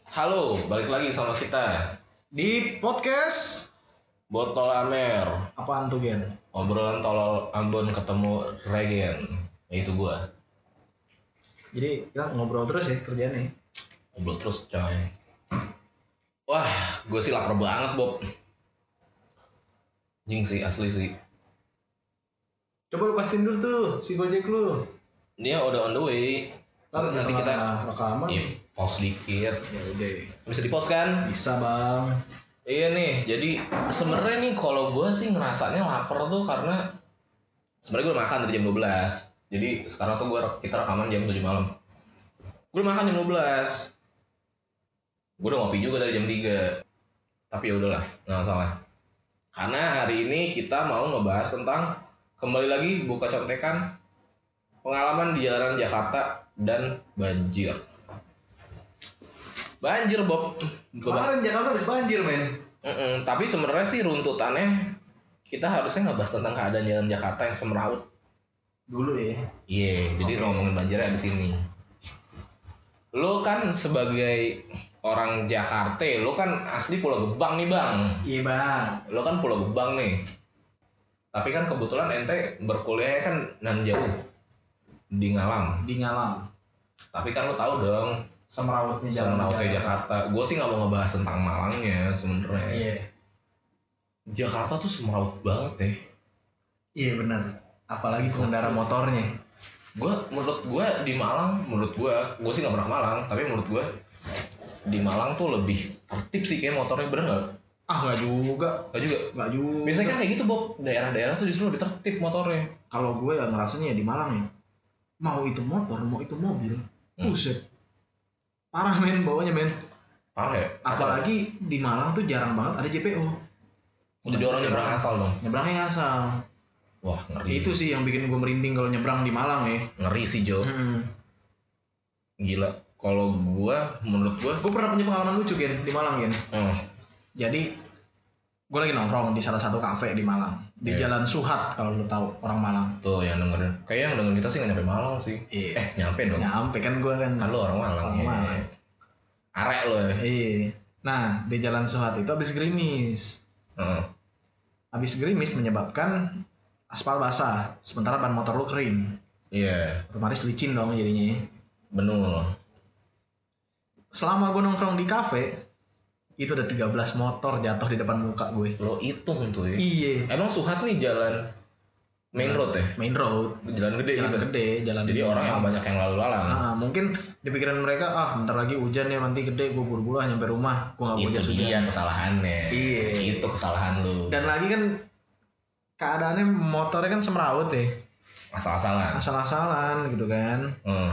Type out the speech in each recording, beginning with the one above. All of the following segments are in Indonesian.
Halo, balik lagi sama kita Di podcast Botol Amer. apaan tuh Gen? Obrolan tolol Ambon ketemu Regen. Itu gua. Jadi kita ngobrol terus ya kerjaannya. Ngobrol terus coy. Wah, gue sih lapar banget Bob. Jing sih, asli sih. Coba lu pastiin dulu tuh si Gojek lu. Dia udah on the way. Ntar Nanti kita rekaman. iya, pause dikit. Ya udah. Bisa di pause kan? Bisa bang. Iya nih, jadi sebenarnya nih kalau gue sih ngerasanya lapar tuh karena sebenarnya gue udah makan dari jam 12. Jadi sekarang tuh kita rekaman jam 7 malam. Gue udah makan jam 12. Gue udah ngopi juga dari jam 3. Tapi ya udahlah, nggak masalah. Karena hari ini kita mau ngebahas tentang kembali lagi buka contekan pengalaman di jalanan Jakarta dan banjir. Banjir Bob. Kemarin Jakarta habis banjir men. Tapi sebenarnya sih runtutannya kita harusnya ngebahas tentang keadaan jalan Jakarta yang semeraut. Dulu ya. Iya, jadi ngomongin banjirnya di sini. Lo kan sebagai orang Jakarta, lo kan asli Pulau Gebang nih bang. Iya bang. Lo kan Pulau Gebang nih. Tapi kan kebetulan ente berkuliah kan nan jauh di Ngalam. Di Ngalam. Tapi kan lo tahu dong Semerautnya jalan semerautnya Jakarta. Gue sih nggak mau ngebahas tentang Malangnya sebenarnya. Iya. Jakarta tuh semeraut banget ya. Iya benar. Apalagi pengendara motornya. Menurut gue di Malang, gue sih nggak pernah ke Malang, tapi menurut gue di Malang tuh lebih tertib sih kayak motornya, bener nggak? Ah nggak juga. Nggak juga. Nggak juga. Biasanya kan kayak gitu Bob, daerah-daerah tuh justru lebih tertib motornya. Kalau gue ya ngerasanya ya di Malang ya. Mau itu motor, mau itu mobil. Buset. Parah men bawanya men. Parah ya? Apalagi di Malang tuh jarang banget ada JPO. Jadi orang nyebrang asal dong. Nyebrangnya asal. Wah ngeri. Itu sih yang bikin gue merinding kalau nyebrang di Malang ya. Ngeri sih Jo. Gila. Kalau menurut gue pernah punya pengalaman lucu Gen di Malang Gen. Jadi gue lagi nongkrong di salah satu kafe di Malang di Jalan Suhat, kalau lo tahu orang Malang. Tuh yang dengerin. Kayak yang dengerin kita sih nggak nyampe Malang sih. Nyampe dong. Nyampe kan gue kan. Kan lo orang Malang. Orang Malang. Arek lo ya. Nah di Jalan Suhat itu habis gerimis. Habis gerimis menyebabkan aspal basah, sementara ban motor lu kering. Iya. Otomatis licin dong jadinya. Bener. Selama gue nongkrong di kafe, itu ada 13 motor jatuh di depan muka gue. Lo hitung tuh ya. Iya. Emang Suhat nih jalan main road ya? Main road. Jalan gede Jalan gitu? gede, jalan Jadi gede. orang yang banyak yang lalu lalang. Mungkin di pikiran mereka, bentar lagi hujan ya, nanti gede, gue buru-buru nyampe rumah, gue gak mau jas hujan. Itu dia kesalahannya. Iya. Itu kesalahan lu. Dan lagi kan keadaannya motornya kan semeraut deh. Asal-asalan. Asal-asalan gitu kan.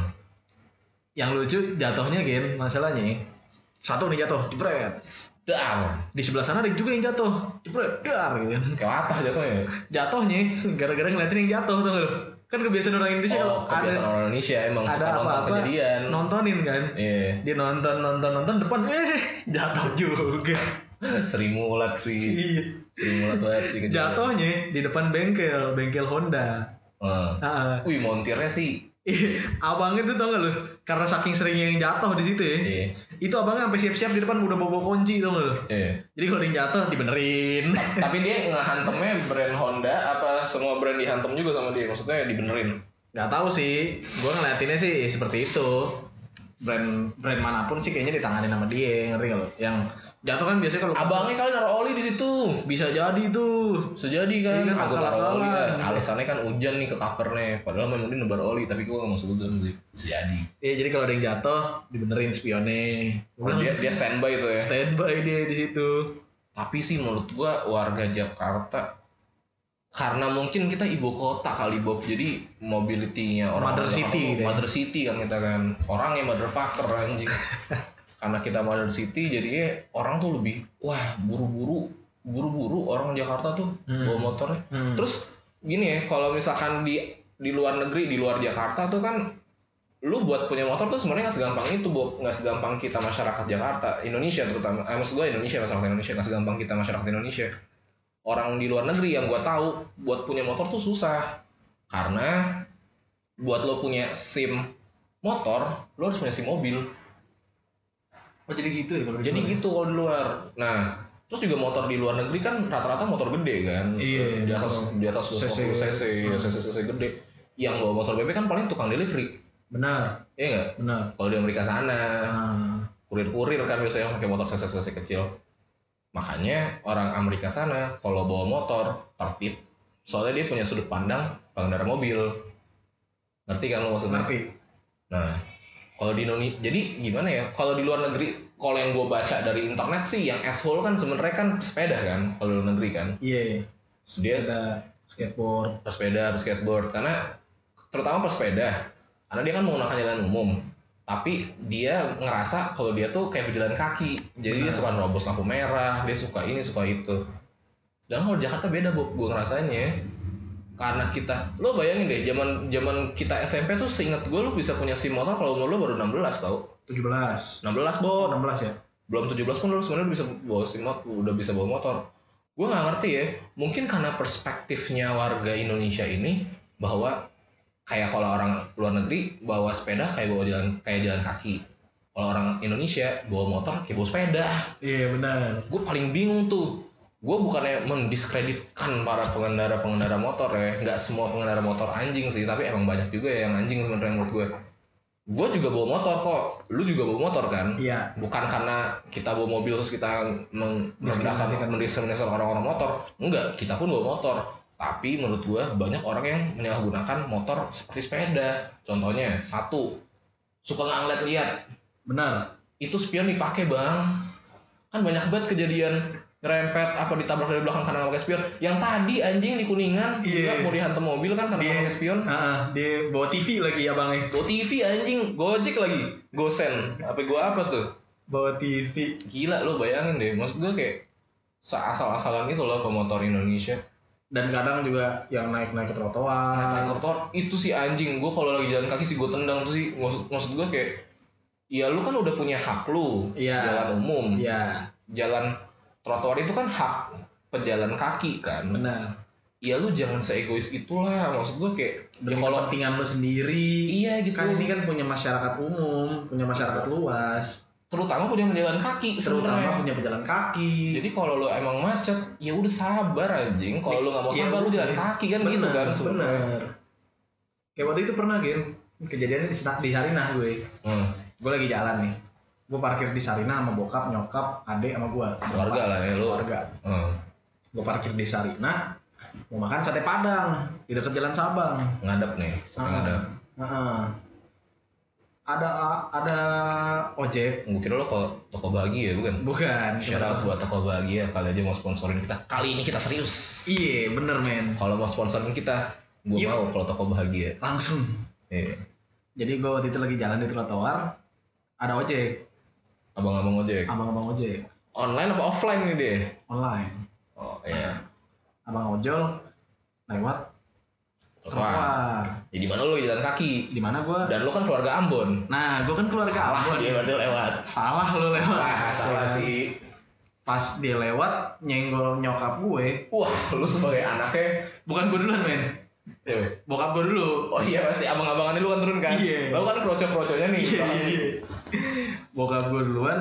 Yang lucu jatuhnya Gen, masalahnya satu nih jatuh, jebret. Dar. Di sebelah sana ada juga yang jatuh, jebret, dar gitu. Kayak latah jatuhnya. Jatuhnya gara-gara ngeliatin yang jatuh tuh lo. Kan kebiasaan orang Indonesia kalau kebiasaan orang Indonesia emang ada suka nonton apa-apa kejadian. nontonin kan. Iya. Dia nonton depan jatuh juga. Seri mulat sih. Seri mulat banget sih kejadian. Jatuhnya di depan bengkel Honda. Wih montirnya sih. Abangnya tuh tau gak lu, karena saking seringnya yang jatuh di situ ya. Itu abangnya sampai siap-siap di depan udah bawa kunci tau gak lu. Jadi kalau yang jatuh dibenerin. Tapi dia ngehantemnya brand Honda apa semua brand dihantem juga sama dia, maksudnya dibenerin? Gak tahu sih, gue ngeliatinnya sih seperti itu. Brand manapun sih kayaknya ditanganin sama dia, ngerti gak lu? Yang jatuh kan biasanya kalau abangnya kali naruh oli di situ. Bisa jadi tuh. Sejadi kan. Aku taruh oli kan. Iya. Alasannya kan hujan nih ke covernya. Padahal memang dia nebar oli, tapi gue gak mau sebutin sih. Bisa jadi. Iya, jadi kalau ada yang jatuh dibenerin spionnya. Dia standby tuh ya. Standby dia di situ. Tapi sih menurut gue warga Jakarta, karena mungkin kita ibu kota kali Bob, jadi mobility-nya orang Mother City kan kita kan. Orang yang motherfucker anjing. Karena kita Mother City jadinya orang tuh lebih buru-buru orang Jakarta tuh bawa motornya. Terus gini ya, kalau misalkan di luar negeri, di luar Jakarta tuh kan lu buat punya motor tuh sebenarnya nggak segampang itu, nggak segampang kita masyarakat Jakarta, Indonesia terutama. Maksud gue masyarakat Indonesia nggak segampang kita masyarakat Indonesia. Orang di luar negeri yang gue tahu buat punya motor tuh susah, karena buat lo punya SIM motor, lo harus punya SIM mobil. Oh jadi gitu ya kalau jadi gitu kalau di luar. Nah terus juga motor di luar negeri kan rata-rata motor gede kan. Iya. Di atas 250 cc, cc gede. Yang bawa motor BP kan paling tukang delivery. Benar. Iya nggak? Benar. Kalau di Amerika sana, kurir-kurir kan biasanya pakai motor cc kecil. Makanya orang Amerika sana kalau bawa motor tertib, soalnya dia punya sudut pandang pengendara mobil. Ngerti kan lo maksudnya? Ngerti. Nah, kalau di Indonesia, jadi gimana ya? Kalau di luar negeri, kalau yang gue baca dari internet sih, yang asshole kan sebenarnya kan sepeda kan, kalau di luar negeri kan. Iya. Dia ada skateboard, karena terutama pesepeda, karena dia kan menggunakan jalan umum. Tapi dia ngerasa kalau dia tuh kayak berjalan kaki, jadi dia suka nerobos lampu merah, dia suka ini suka itu. Sedangkan kalau di Jakarta beda gue ngerasanya, karena lo bayangin deh, zaman kita SMP tuh seingat gue lo bisa punya SIM motor kalau umur lo baru 16 tau? 17. 16 Bo. 16 ya. Belum 17 pun lo sebenarnya bisa bawa SIM motor, udah bisa bawa motor. Gue nggak ngerti ya, mungkin karena perspektifnya warga Indonesia ini bahwa kayak kalau orang luar negeri bawa sepeda kayak jalan kaki. Kalau orang Indonesia bawa motor kayak bawa sepeda. Iya benar. Gue paling bingung tuh. Gue bukannya mendiskreditkan para pengendara motor ya. Nggak semua pengendara motor anjing sih. Tapi emang banyak juga ya yang anjing sebenarnya menurut gue. Gue juga bawa motor kok. Lu juga bawa motor kan? Iya. Bukan karena kita bawa mobil terus kita mendiskriminasi orang-orang motor. Enggak, kita pun bawa motor. Tapi menurut gue banyak orang yang menyalahgunakan motor seperti sepeda. Contohnya, satu, suka nggak ngeliat-liat. Benar. Itu spion dipakai bang. Kan banyak banget kejadian ngerempet apa ditabrak dari belakang karena nggak pakai spion. Yang tadi anjing di Kuningan juga mau dihantam mobil kan karena nggak pakai spion. Dia bawa TV lagi abangnya. Bawa TV anjing, Gojek lagi, Gosen. Apa tuh? Bawa TV. Gila lo bayangin deh. Maksud gue kayak asal-asalan gitu loh pemotor Indonesia. Dan kadang juga yang naik ke trotoar. Naik ke trotoar itu sih anjing. Gue kalau lagi jalan kaki sih gue tendang tuh sih. Maksud gue kayak, ya lu kan udah punya hak lu. Jalan umum. Iya. Jalan trotoar itu kan hak pejalan kaki kan. Benar. Ya lu jangan seegois itulah. Maksud gue kayak demi kepentingan lu sendiri. Iya gitu. Kan ini kan punya masyarakat umum, punya masyarakat luas. Terutama punya pejalan kaki Jadi kalau lo emang macet, ya udah sabar anjing. Kalau lo nggak mau sabar, lo jalan kaki kan. Bener, gitu kan sebenarnya. Kayak waktu itu pernah kejadiannya di Sarinah gue. Gue lagi jalan nih. Gue parkir di Sarinah sama bokap, nyokap, adek sama gue. Keluarga lah ya lo. Keluarga. Gue parkir di Sarinah, mau makan sate Padang di dekat Jalan Sabang. Ngadep nih, ngadep. Ada ojek. Gue kira lo kalau Toko Bahagia bukan? Bukan. Syarat buat Toko Bahagia kali aja mau sponsorin kita. Kali ini kita serius. Iya bener men. Kalau mau sponsorin kita, gue mau kalau Toko Bahagia. Langsung. Iya. Jadi gue waktu itu lagi jalan di trotoar, ada ojek. Abang-abang ojek. Online apa offline nih dia? Online. Oh iya. Abang ojol lewat trotoar. Ya di mana lo jalan kaki? Di mana gua? Dan lo kan keluarga Ambon. Nah, gua kan keluarga Ambon. Dia berarti lewat. Salah lo lewat. Salah sih. Pas dia lewat nyenggol nyokap gue. Wah, lu sebagai anaknya. Bukan gue duluan men. Bokap gue dulu. Oh iya pasti abang-abangannya lu kan turun kan? Iya. Lalu kan kroco-kroconya nih. Iya. Bokap gue duluan.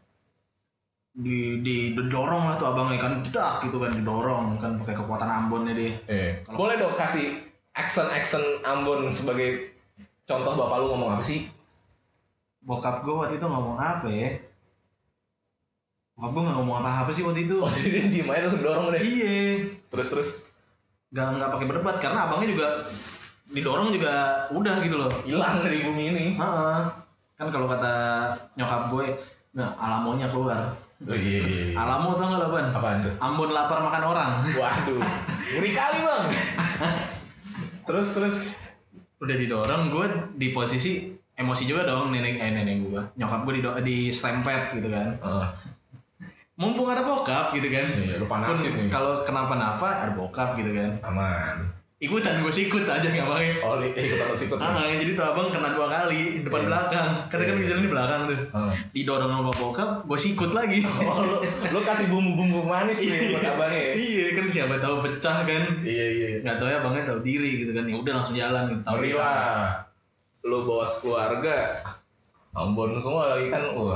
Didorong lah tuh abangnya kan, jedak gitu kan, didorong kan pakai kekuatan Ambonnya dia. Boleh dong kasih accent Ambon sebagai contoh bapak lu ngomong apa sih? Bokap gue waktu itu ngomong apa ya? Bokap gue nggak ngomong apa-apa sih waktu itu. Oh jadi dia diem aja terus dorong deh? Iya. Terus? Nggak pakai berdebat karena abangnya juga didorong juga udah gitu loh. Hilang dari bumi ini. Kan kalau kata nyokap gue, nah alamonya keluar. Oh iya. Alamo tau nggak lo Ban? Apaan tuh? Ambon lapar makan orang. Waduh, ngeri kali bang. Terus udah didorong, gue di posisi emosi juga dong nenek gue, nyokap gue di slempet gitu kan. Mumpung ada bokap gitu kan. Iya, lu panasin nih. Kalau kenapa-napa ada bokap gitu kan. Aman. Ikutan gue sikut aja nggak pakai. Oh ikutan lu sikut. Jadi tuh abang kena 2 kali depan belakang. Karena kan jalan di belakang tuh. Didorong sama bokap, gue sikut lagi. Oh lu kasih bumbu-bumbu manis nih buat abangnya. Iya kan siapa tahu pecah kan. Iya. Nggak tahu ya abangnya tahu diri gitu kan. Ya udah langsung jalan gitu. Tahu diri lah. Lu bawa keluarga Ambon semua lagi kan. Wah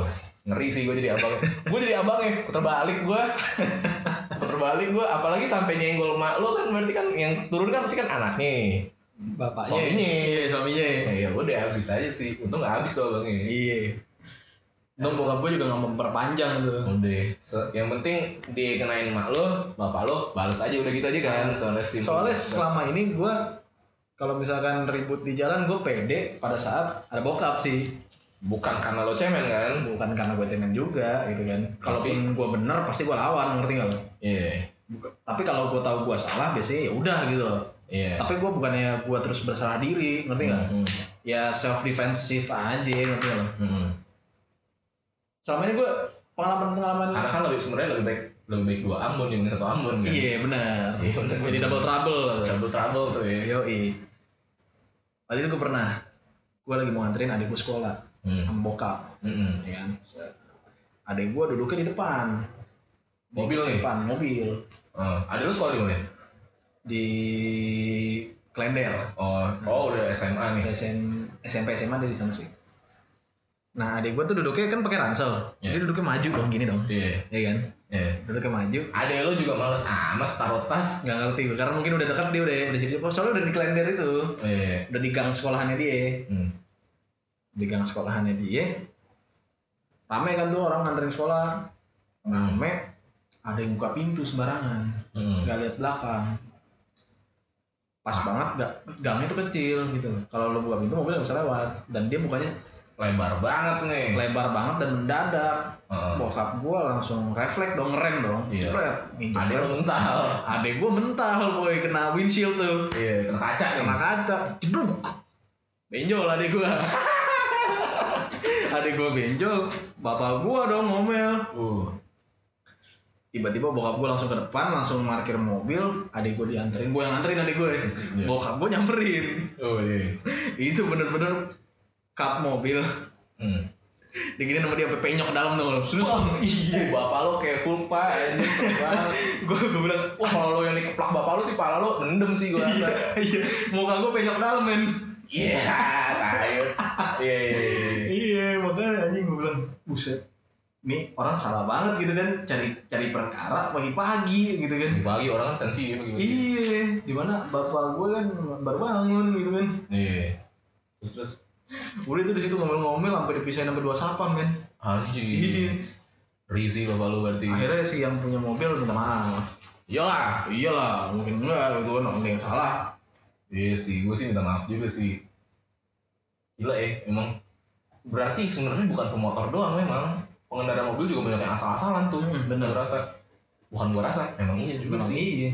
Ngeri sih gue jadi abangnya. Gue jadi abangnya, puter balik gue, apalagi sampai nyenggol mak lo kan berarti kan yang turun kan pasti kan anaknya, bapaknya, suaminya. Ya udah habis aja sih, untung nggak habis tuh abangnya. Iya. Untung bokap gue juga nggak memperpanjang tuh. Udah, yang penting dikenain mak lo, bapak lo, balas aja udah gitu aja kan. Soalnya selama ini gue kalau misalkan ribut di jalan gue pede pada saat ada bokap sih. Bukan karena lo cemen kan? Bukan karena gue cemen juga gitu kan. Kalaupun gue bener pasti gue lawan, ngerti nggak lo? Iya. Tapi kalau gue tahu gue salah biasanya ya udah gitu loh. Iya. Tapi gue bukannya gue terus berserah diri, ngerti nggak? Ya self defensive aja, ngerti nggak lo? Selama ini gue pengalaman. Karena kan sebenarnya lebih baik 2 Ambon dibanding 1 Ambon kan? Iya benar. Jadi double trouble tuh ya. Yoi. Tadi itu gue pernah, gue lagi mau nganterin adik gue sekolah. Sama bokap, ya kan. Adek gue duduknya di depan, mobil. Adek lu sekolah di mana? Di Klender. Oh udah SMA nih. SMP SMA dia di sana sih. Nah adek gue tuh duduknya kan pakai ransel, dia duduknya maju dong, gini dong. Iya kan. Duduknya maju. Adek lu juga males amat taruh tas. Nggak ngerti, karena mungkin udah dekat dia udah siap-siap. Soalnya udah di Klender itu, udah di gang sekolahannya dia. Di gang sekolahannya dia rame kan tuh orang nganterin sekolah, rame, ada yang buka pintu sembarangan, nggak lihat belakang, pas banget gangnya tuh kecil gitu. Kalau lo buka pintu mobil nggak bisa lewat, dan dia bukanya lebar banget dan mendadak. Bokap gua langsung refleks dong, ngerem dong. Iya. Adek gua mental boy, kena windshield tuh. Iya, kena kaca, jeduk, benjol adek gua. Adik gue benjol, bapak gue dong ngomel. Tiba-tiba bokap gue langsung ke depan, langsung parkir mobil, adik gue dianterin, gue yang nganterin adik gue. Bokap gue nyamperin. Itu bener-bener kap mobil. Digini sama dia sampai penyok ke dalam tuh. Iya, bapak lo kayak pulpa aja. Gue bilang, wah kalau lo yang dikeplak bapak lo sih, pala lo mendem sih gue rasa. Iya, muka gue penyok ke dalam men. Iya, tayo. Iya, makanya anjing gue bilang, buset. Nih orang salah banget gitu kan, cari perkara pagi-pagi gitu kan. Pagi orang kan sensi gitu. Iya, di mana bapak gue kan baru bangun gitu kan. Iya. Terus udah itu di situ ngomel-ngomel sampai dipisahin sampai 2 sapam men. Anjir. Iya. Risi bapak lu berarti. Akhirnya si yang punya mobil minta maaf. Iyalah, mungkin enggak gitu kan, orang yang salah. Iya sih, gue sih minta maaf juga sih. Gila emang. Berarti sebenarnya bukan pemotor doang memang. Pengendara mobil juga banyak yang asal-asalan tuh. Bener rasa. Bukan gue rasa, emang iya juga memang sih. Iya.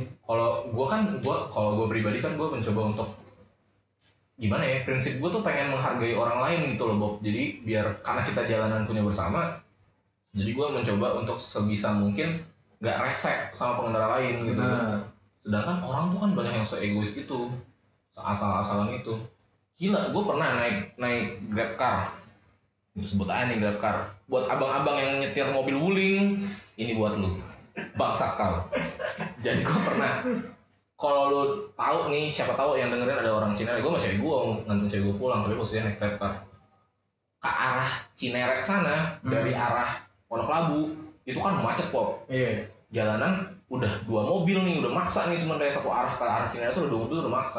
Kalau gue pribadi kan gue mencoba untuk gimana ya, prinsip gue tuh pengen menghargai orang lain gitu loh Bob. Jadi biar karena kita jalanan punya bersama, jadi gue mencoba untuk sebisa mungkin gak resek sama pengendara lain gitu. Sedangkan orang tuh kan banyak yang se-egois gitu, asal-asalan itu. Gila, gue pernah naik Grab car. Sebut aja nih Grab car. Buat abang-abang yang nyetir mobil wuling, ini buat lu. Bangsat kau. Jadi gue pernah, kalau lu tahu nih, siapa tahu yang dengerin ada orang Cinere, gue sama cewek gue nganterin cewek gue pulang, tapi posisinya naik Grab car. Ke arah Cinere sana, dari arah Pondok Labu, itu kan macet Pop. Iya. Jalanan udah 2 mobil nih, udah maksa nih sebenarnya satu arah ke arah Cinere tuh udah 2 mobil udah maksa.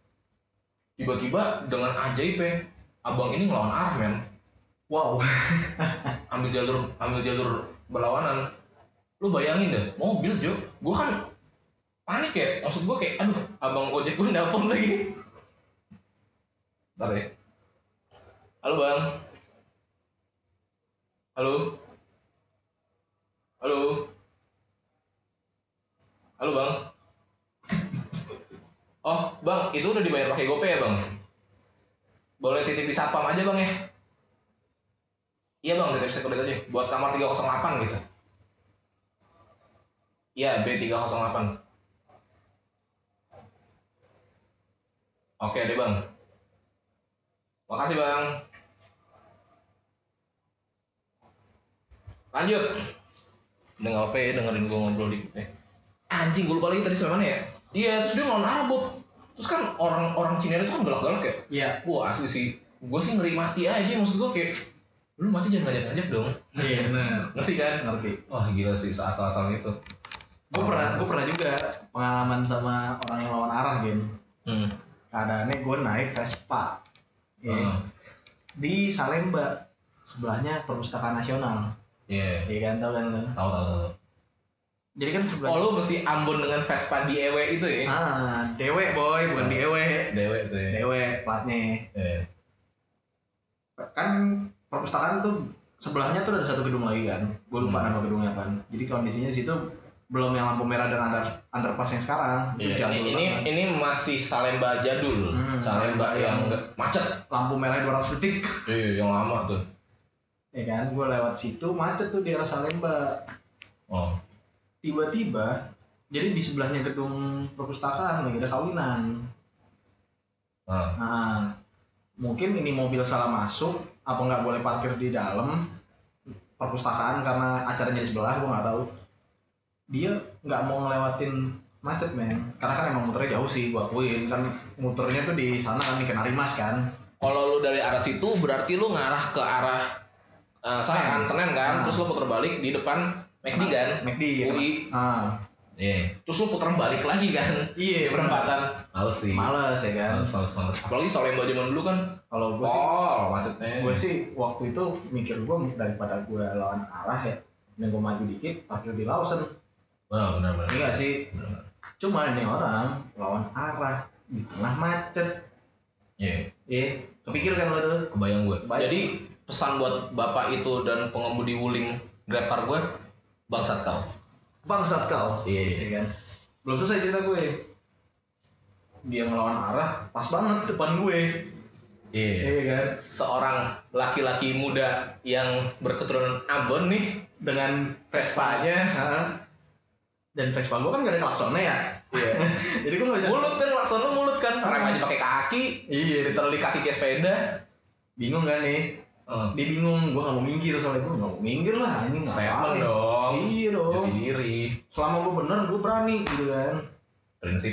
Tiba-tiba dengan ajaib abang ini ngelawan arah men. Wow. ambil jalur berlawanan. Lu bayangin deh, mobil Jo, gue kan panik ya, maksud gue kayak, aduh, abang ojek gue nelpon lagi. Bentar ya. Halo bang. Halo bang. Oh bang, itu udah dibayar pakai GoPay ya bang? Boleh titip di Satpam aja bang ya? Iya bang, titip sekurit aja, buat kamar 308 gitu. Iya, B308. Oke deh bang. Makasih bang. Lanjut. Udah gak apa ya, dengerin gue ngobrol dikit ya. Anjing, gue lupa lagi tadi sama mana ya? Iya, terus dia ngelawan arah Bob. Terus kan orang Cinere itu kan galak-galak ya? Iya. Wah asli sih. Gue sih ngeri mati aja, maksud gue kayak lu mati jangan ngajak-ngajak dong. Iya benar. Ngerti kan? Ngerti. Wah gila sih asal-asal itu. Gue pernah juga pengalaman sama orang yang lawan arah game. Keadaannya gue naik Vespa. Di Salemba, sebelahnya Perpustakaan Nasional. Iya. Iya kan, tahu kan? Tahu. Jadi kan sebelah. Oh lu mesti Ambon dengan Vespa di EW itu ya? Dewe boy, bukan di EW. Dewe itu ya. Dewe platnya. Kan perpustakaan tuh sebelahnya tuh ada satu gedung lagi kan. Gue lupa nama gedungnya kan. Jadi kondisinya di situ belum yang lampu merah dan ada underpass yang sekarang. Iya, ini masih Salemba jadul. Salemba yang macet. Lampu merah 200 detik. Iya, yang lama tuh. Ya kan, gue lewat situ macet tuh di arah Salemba. Oh. Tiba-tiba, jadi di sebelahnya gedung perpustakaan lagi ada kawinan. Nah, mungkin ini mobil salah masuk, apa nggak boleh parkir di dalam perpustakaan karena acaranya di sebelah, gue nggak tahu. Dia nggak mau ngelewatin macet men, karena kan emang muternya jauh sih, gue akuin kan muternya tuh di sana kan di Kenarimas kan. Kalau lu dari arah situ berarti lu ngarah ke arah Senen kan, terus lu puter balik di depan McD kan, McD UI. Iya. Terus lu puter balik lagi kan? Iya, perempatan. Males sih. Males ya kan. Males. Apalagi Salemba zaman dulu kan. Kalau gue sih, macetnya. Gue sih waktu itu mikir gue daripada gue lawan arah ya, dan gue maju dikit, parkir di Lawson. Wah benar. Iya sih. Cuma ini orang lawan arah di tengah macet. Iya. Kepikir kan lo tuh? Kebayang gue. Jadi pesan buat bapak itu dan pengemudi wuling Grab car gue, bangsat kau. Iya kan. Belum selesai cerita gue. Dia ngelawan arah, pas banget depan gue. Iya kan. Seorang laki-laki muda yang berketurunan Ambon nih dengan Vespa-nya. Dan Vespa gue kan gak ada klaksonnya ya. Iya. Jadi gue gak bisa. Mulut kan. Rem aja pakai kaki. Iya. Ditaruh di kaki kayak sepeda. Bingung kan nih. Dia bingung, gue gak mau minggir soalnya gue gak mau minggir lah anjing. Statement dong. Iya dong. Jadi diri. Selama gue bener, gue berani gitu kan. Prinsip.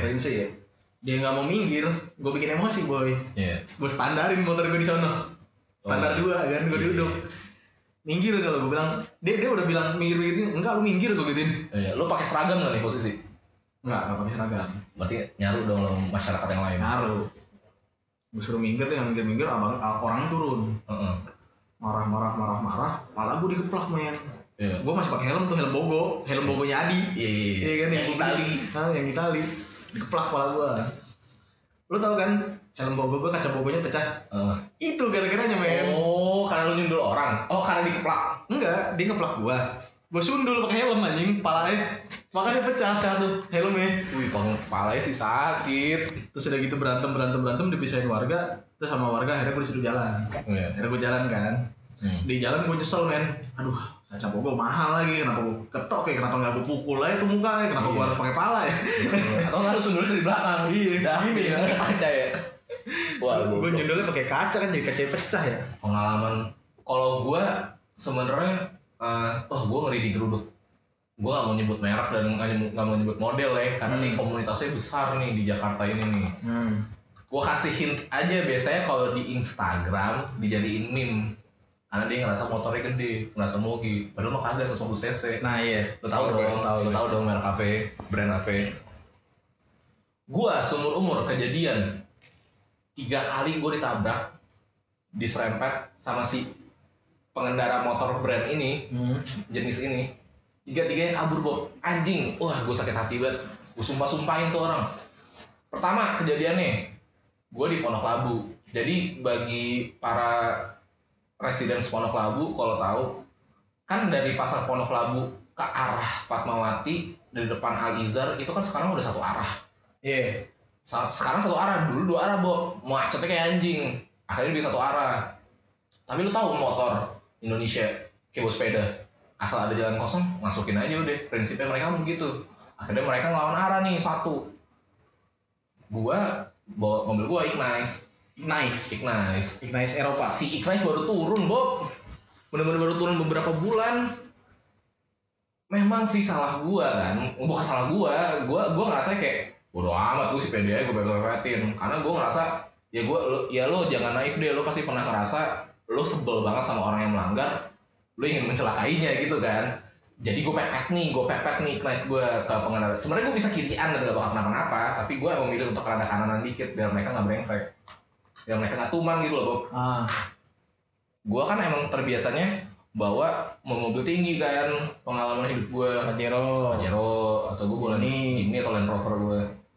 Dia gak mau minggir, gue bikin emosi boy. Iya. Gue standarin motor gue di sono. Standar 2 kan, gue duduk. Minggir kalau gue bilang, dia udah bilang minggir, enggak lu minggir gue gituin. Iya, lu pakai seragam gak nih posisi? Enggak pakai seragam. Berarti nyaru dong lo masyarakat yang lain. Nyaru. Gue suruh minggir, dia minggir, orang turun. Marah, malah gue digeplak men. Iya. Gue masih pakai helm tuh, helm bogonya Adi. Iya kan, yang Itali. Yang Itali. Digeplak kepala gue. Lu tau kan, helm bogo gue, kaca bogonya pecah. Itu gara-garanya men. Oh, karena lu nyundul orang? Oh, karena dikeplak? Enggak, dia ngeplak gue. Gue sundul pakai helm anjing, kepalanya. Makanya pecah tuh helmnya. Wih, kepalanya sih sakit. Terus udah gitu berantem dipisahin warga. Terus sama warga akhirnya gue disuruh jalan. Akhirnya gue jalan kan. Di jalan gue nyesel men. Aduh, kaca bogo mahal lagi. Kenapa gue ketok ya? Kenapa gak gue pukul aja tuh mukanya? Kenapa gue harus pakai pala ya? Atau gak lu sundul dari belakang? Iya, gini ya. Kaca ya? Wah, gue nyundulnya pakai kaca kan, jadi kacanya pecah ya. Pengalaman. Kalau gue sebenarnya gue ngeri digeruduk. Gue gak mau nyebut merek dan gak mau nyebut model ya, karena nih komunitasnya besar nih di Jakarta ini nih. Gue kasih hint aja, biasanya kalau di Instagram dijadiin meme, karena dia ngerasa motornya gede, ngerasa mogi, padahal mah kagak 150 cc. Nah iya, lo tau dong merek apa, brand apa. Gue seumur umur kejadian 3 kali gue ditabrak, diserempet sama si pengendara motor brand ini, jenis ini. 3-tiganya kabur Bob, anjing. Wah, gue sakit hati banget. Gue sumpah-sumpahin tuh orang. Pertama kejadiannya, gue di Pondok Labu. Jadi bagi para residents Pondok Labu, kalau tahu, kan dari pasar Pondok Labu ke arah Fatmawati dari depan Al Izhar itu kan sekarang udah satu arah. Iya. Sekarang satu arah, dulu 2 arah Bob. Macetnya kayak anjing. Akhirnya di satu arah. Tapi lu tahu motor Indonesia kayak bawa sepeda. Asal ada jalan kosong, masukin aja udah. Prinsipnya mereka begitu. Akhirnya mereka ngelawan arah nih, satu. Gua bawa mobil gua Ignis Eropa. Si Ignis baru turun, Bob. Bener-bener baru turun beberapa bulan. Memang sih salah gua kan. Bukan salah gua ngerasa kayak bodo amat tuh si PDA gua bebek-bebekin. Karena gua ngerasa ya lo jangan naif deh, lo pasti pernah ngerasa lo sebel banget sama orang yang melanggar, lo ingin mencelakainya gitu kan. Jadi gue pepet nih kelas gue ke pengendara. Sebenarnya gue bisa kirian dan gak bakal kenapa-napa, tapi gue memilih untuk rada kananan dikit biar mereka nggak brengsek, biar mereka nggak tuman gitu loh Bob. Gue kan emang terbiasanya bawa mobil tinggi kan, pengalaman hidup gue Pajero atau gue boleh Jimny atau Land Rover gue.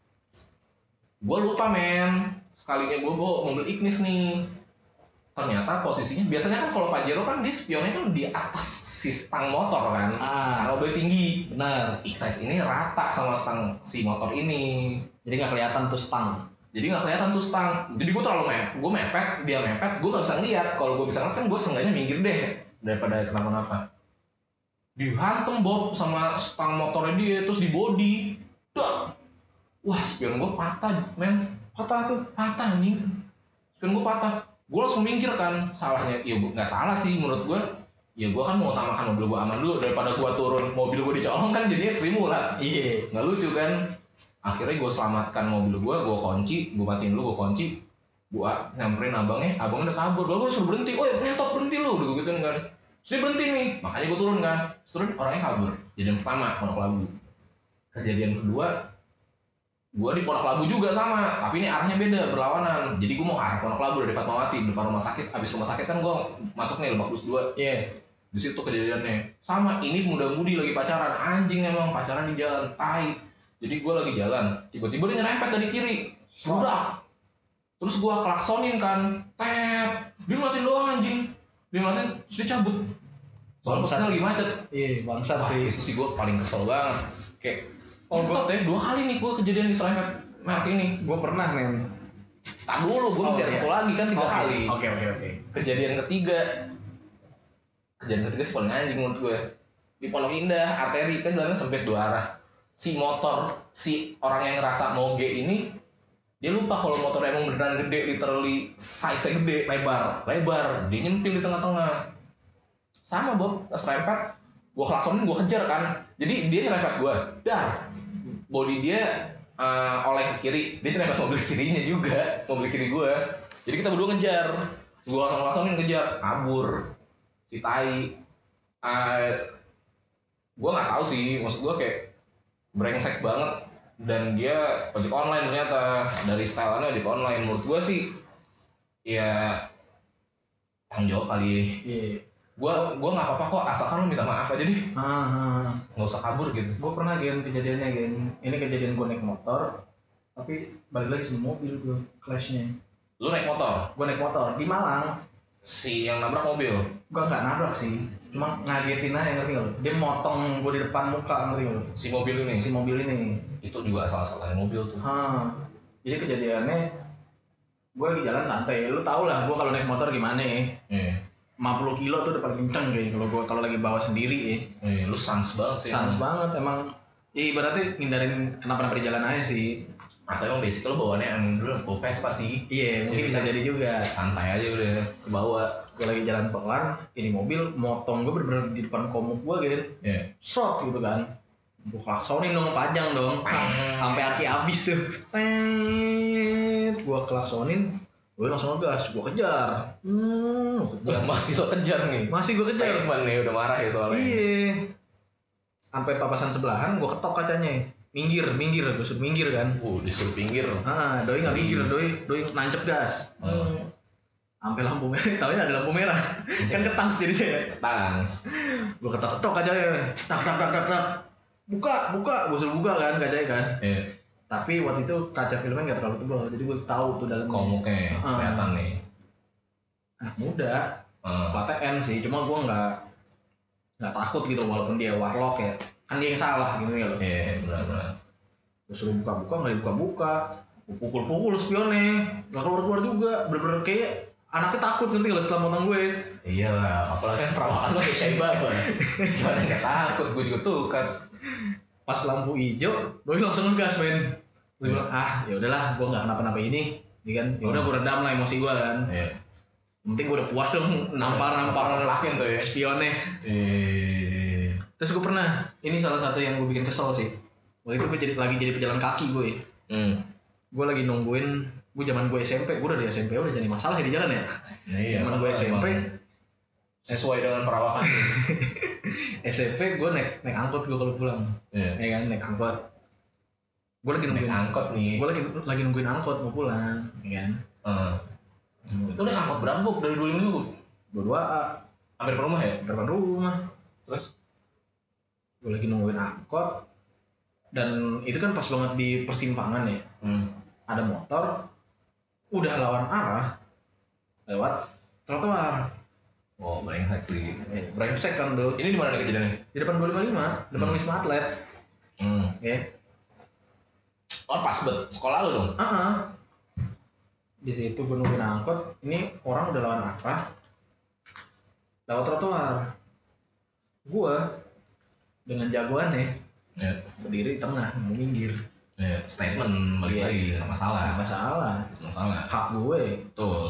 Gue lupa men, sekalinya gue bawa mobil Ignis nih. Ternyata posisinya, biasanya kan kalau Pajero kan dia spionnya kan di atas si stang motor kan, mobil tinggi. Benar. Ignis ini rata sama stang si motor ini, jadi nggak kelihatan tuh stang. Jadi gue terlalu mepet, dia mepet, gue nggak bisa ngeliat. Kalau gue bisa ngeliat kan gue seenggaknya minggir deh daripada kenapa-napa. Dihantam Bob sama stang motornya dia, terus di body. Wah, spion gue patah men. Patah anjing. Spion gue patah. Gue langsung minggir kan, salahnya, ya nggak salah sih menurut gue. Ya gue kan mau utamakan mobil gue aman dulu daripada gue turun mobil gue dicolong kan jadinya Sri Mulat. Iya. Nggak lucu kan. Akhirnya gue selamatkan mobil gue kunci, gue matiin dulu, gue kunci. Gue nyamperin abangnya udah kabur. Lalu gue suruh berhenti, ngentot berhenti lu, udah gue gituin kan. Terus dia berhenti nih, makanya gue turun kan. Turun orangnya kabur. Kejadian pertama, Pondok Labu. Kejadian kedua, gue di Pondok Labu juga sama, tapi ini arahnya beda, berlawanan. Jadi gue mau arah Pondok Labu dari Fatmawati, depan rumah sakit. Abis rumah sakit kan gue masuk nih Lebak Bulus 2. Iya. Di situ kejadiannya. Sama, ini muda-mudi lagi pacaran. Anjing emang pacaran di jalan, tai. Jadi gue lagi jalan, tiba-tiba dia nyerempet dari kiri. Sudah. Terus gue klaksonin kan, tep. Dia ngeliatin doang anjing. Dia ngeliatin, terus dia cabut. Soalnya posisinya lagi macet. Iya, bangsat sih. Itu sih gue paling kesel banget. Kayak, ontot ya, 2 kali nih gue kejadian diserempet merek ini. Gue pernah men. Tak dulu, gue masih ada 1 lagi kan 3 kali. Oke. Kejadian ketiga sih paling anjing menurut gue. Di Pondok Indah, arteri kan jalannya sempit 2 arah. Si orang yang ngerasa moge ini, dia lupa kalau motornya emang beneran gede, literally size-nya gede, lebar. Dia nyempil di tengah-tengah. Sama Bob, serempet, gue klaksonin, gue kejar kan. Jadi dia nyerempet gue, body dia oleh ke kiri, dia nyerempet mobil kirinya juga, mobil kiri gue. Jadi kita berdua ngejar, gue klaksonin ngejar, kabur, si tai. Gue nggak tahu sih, maksud gue kayak brengsek banget. Dan dia ojek online ternyata, dari style-nya ojek online. Menurut gue sih ya tanggung jawab kali. Gue nggak apa-apa kok, asalkan lu minta maaf aja deh. Nggak usah kabur gitu. Gue pernah kejadiannya ini kejadian gue naik motor, tapi balik lagi sama mobil gue, clash-nya. Lu naik motor? Gue naik motor di Malang. Si yang nabrak mobil? Gue nggak nabrak sih, cuma ngagetin aja, ngerti nggak lo? Dia motong gue di depan muka, ngerti nggak lo? Si mobil ini? Itu juga salah-salahnya mobil tuh. Jadi kejadiannya, gue lagi jalan santai. Lu tau lah, gue kalau naik motor gimana ya? 50 kilo tuh udah paling kenceng kayak kalau lagi bawa sendiri ya. Lu sans banget sih. Sans banget emang. Ya ibaratnya ngindarin kenapa-napa di jalan aja sih. Atau emang basic lo bawaannya emang dulu bawa Vespa sih. Iya, mungkin bisa jadi juga. Santai aja udah ke bawah. Gue lagi jalan pelan, ini mobil motong gue bener-bener di depan komuk gue gitu. Shot gitu kan. Gue klaksonin dong, panjang dong. Sampai aki habis tuh. Gue klaksonin, gue langsung ngegas, gue kejar. Masih lo kejar nih? Masih gue kejar. Steakman nih, udah marah ya soalnya. Iya. Sampai papasan sebelahan, gue ketok kacanya. Minggir, gue suruh minggir kan. Disuruh pinggir. Doi nggak minggir, doi nancep gas. Sampai lampu merah, taunya ada lampu merah. Kan ketangs jadinya ya. Ketangs. Gue ketok kacanya. Tak. Buka. Gue suruh buka kan kacanya kan. Tapi waktu itu kaca filmnya nggak terlalu tebal, jadi gue tahu tuh dalamnya. Komuknya kelihatan nih. Anak muda, platnya N sih, cuma gue nggak takut gitu walaupun dia warlock ya. Kan dia yang salah gitu ya loh. Benar. Gue suruh buka-buka, nggak dibuka-buka. Gue pukul spionnya, nggak keluar juga. Bener-bener kayak anaknya takut ngerti kalau setelah motong gue. Iya lah, apalagi kan perawakan lo kayak Syaiba. Gimana nggak takut, gue juga tuh kan. Pas lampu hijau, gue langsung ngegas men. Gue bilang, ya udahlah, gue nggak kenapa-napa ini, kan? Ya udah gue redam lah emosi gue kan. Penting gue udah puas dong nampar lakin tuh ya. Spionnya. Terus gue pernah, ini salah satu yang gue bikin kesel sih. Waktu itu gue lagi jadi pejalan kaki gue. Gue lagi nungguin zaman gue SMP, gue udah di SMP udah jadi masalah di jalan ya. Iya, zaman gue SMP sesuai dengan perawakan. SMP gue naik angkot gue kalau pulang. Ya kan naik angkot. Gue lagi nungguin angkot nih. Gue lagi nungguin angkot mau pulang, ya kan. Itu naik angkot berapa bu? Dari 25 bu? 22A. Hampir ke rumah ya? Depan rumah. Terus? Gue lagi nungguin angkot. Dan itu kan pas banget di persimpangan ya. Ada motor. Udah lawan arah. Lewat trotoar. Oh, brengsek sih. Brengsek kan tuh. Ini di mana nih kejadiannya? Di depan 255, depan Wisma Atlet. Ya. Oh, pas bet sekolah lu dong? Di situ gue nungguin angkot, ini orang udah lawan arah. Lewat trotoar. Gua dengan jagoannya berdiri di tengah, mau minggir. Statement balik lagi, nggak masalah. Masalah. Hak gue. Betul.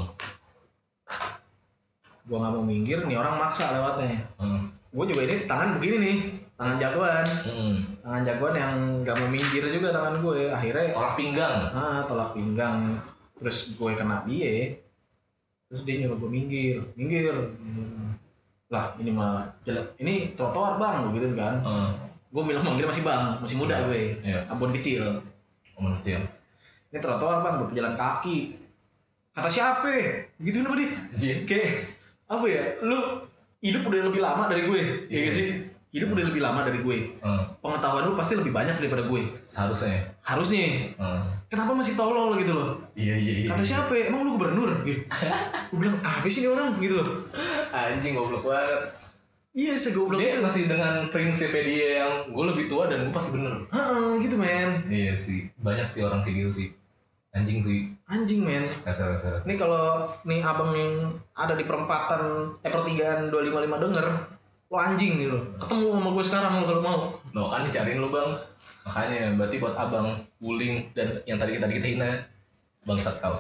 Gue nggak mau minggir, nih orang maksa lewatnya. Gue juga ini tangan begini nih, tangan jagoan. Tangan jagoan yang nggak mau minggir juga tangan gue. Akhirnya tolak pinggang. Terus gue kena dia. Terus dia nyuruh gue minggir. Lah ini mah jelek. Ini trotoar bang, gitu kan. Gue bilang manggil masih bang, masih muda gue. Ambon kecil. Ini trotoar bang, buat pejalan kaki. Kata siapa? Gitu apa dia? Kayak apa ya? Lu hidup udah lebih lama dari gue, ya gak sih? Hidup udah lebih lama dari gue. Pengetahuan lu pasti lebih banyak daripada gue. Harusnya. Kenapa masih tolol gitu loh? Iya. Kata siapa? Emang lu gubernur? Gitu. Gue bilang, habis ini orang gitu loh. Anjing goblok banget. Iya, segoblok dia itu. Masih dengan prinsipnya dia yang gue lebih tua dan gue pasti bener. Gitu men. Iya sih, banyak sih orang kayak gitu sih. Anjing men. Rasa. Ini kalau nih abang yang ada di perempatan pertigaan 255 denger, lo anjing gitu. Ketemu sama gue sekarang lo kalau mau. Lo kan dicariin lo bang. Makanya berarti buat abang Wuling dan yang tadi kita hina, bangsat kau.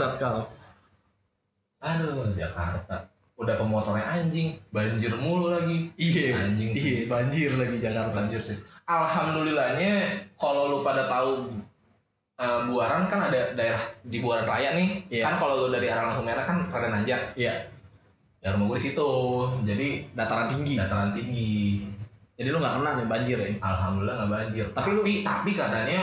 Aduh, Jakarta. Udah pemotornya anjing, banjir mulu lagi. Iya. Anjing. Iya, banjir lagi Jakarta. Banjir sih. Alhamdulillahnya kalau lu pada tahu Buaran kan ada daerah di Buaran Raya nih. Kan kalau lu dari arah Lampu Merah kan rada nanjak. Iya. Ya rumah gue di situ. Jadi dataran tinggi. Jadi lu nggak kena nih banjir ya? Alhamdulillah nggak banjir. Tapi katanya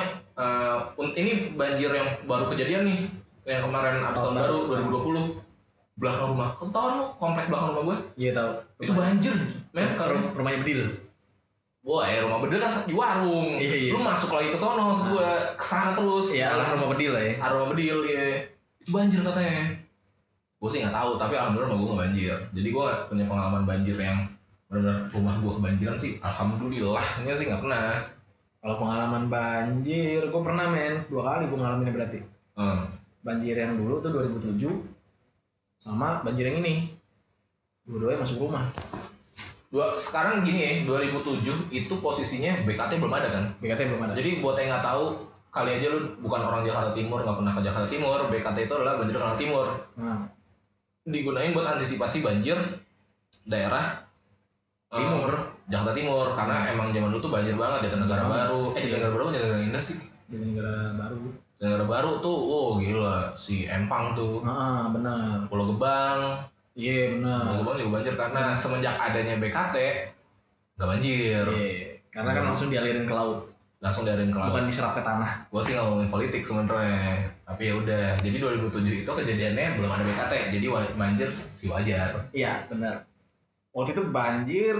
ini banjir yang baru kejadian nih, yang kemarin abis tahun baru 2020. Belakang rumah, kau tahu lo komplek belakang rumah gue? Iya tahu. Itu banjir, men. Kalau rumahnya Bedil. Wah, rumah Bedil kan di warung. Iya. Lu masuk lagi ke sono, maksud gue kesana terus. Iya, rumah Bedil ya. Rumah Bedil, iya. Itu banjir katanya. Gue sih nggak tahu, tapi alhamdulillah rumah gue nggak banjir. Jadi gue nggak punya pengalaman banjir yang benar-benar rumah gue kebanjiran sih. Alhamdulillahnya sih nggak pernah. Kalau pengalaman banjir, gue pernah men 2 kali gue ngalaminnya berarti. Banjir yang dulu tuh 2007. Sama banjir yang ini, dua-duanya masuk rumah. Sekarang gini ya, 2007 itu posisinya BKT belum ada kan? BKT belum ada. Jadi buat yang nggak tahu, kali aja lu bukan orang Jakarta Timur, nggak pernah ke Jakarta Timur. BKT itu adalah banjir kanal timur. Digunain buat antisipasi banjir daerah timur, Jakarta Timur, karena emang zaman dulu tuh banjir banget. Jatinegara Baru, Jatinegara Baru, Jatinegara Indah sih. Jatinegara Baru tuh, gila, si Empang tuh. Benar. Pulau Gebang. Iya benar. Pulau Gebang juga banjir karena semenjak adanya BKT nggak banjir. Iya. Karena kan langsung dialirin ke laut. Bukan diserap ke tanah. Gue sih nggak ngomongin politik sebenarnya. Tapi ya udah. Jadi 2007 itu kejadiannya belum ada BKT. Jadi banjir sih wajar. Iya benar. Waktu itu banjir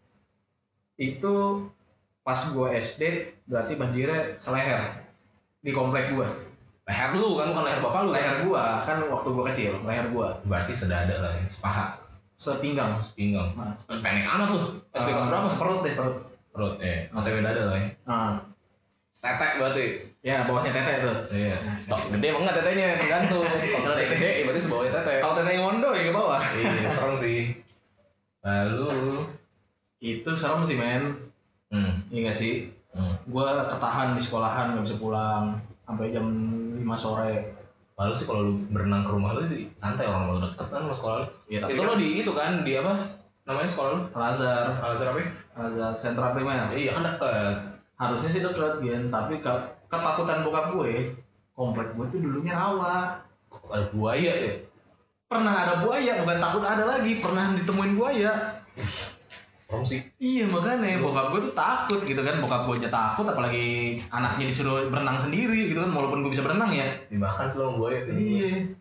itu pas gue SD berarti banjirnya seleher. Di komplek gua. Leher lu kan, bukan leher bapak lu. Leher gua kan waktu gua kecil, leher gua. Berarti sedada lah ya, sepaha. Sepinggang. Pendek amat lu. SD kelas berapa? Perut. Perut, OTW dada lah ya. Tetek berarti. Ya, bawahnya tete tuh. Iya. Gede emang enggak tetenya, tergantung. Kalau tete gede, berarti sebawahnya tete. Kalau tete ngondo ya ke bawah. Iya, serem sih. Lalu itu serem sih, men. Iya enggak sih? Gue ketahan di sekolahan nggak bisa pulang sampai jam 5 sore. Lalu sih kalau lu berenang ke rumah lu sih santai, orang lu deket kan sama sekolah lu. Ya, itu lo di itu kan di apa namanya sekolah lu? Al-Azhar apa? Al-Azhar Sentra Primer. Iya kan deket. Harusnya sih deket Gen, tapi ketakutan bokap gue komplek gue tuh dulunya rawa. Ada buaya ya? Pernah ada buaya, bukan takut ada lagi, pernah ditemuin buaya. Serem sih. Iya makanya bokap gue tuh takut gitu kan, bokap gue aja takut apalagi anaknya disuruh berenang sendiri gitu kan, walaupun gue bisa berenang ya. Dimakan selama buaya. Iya.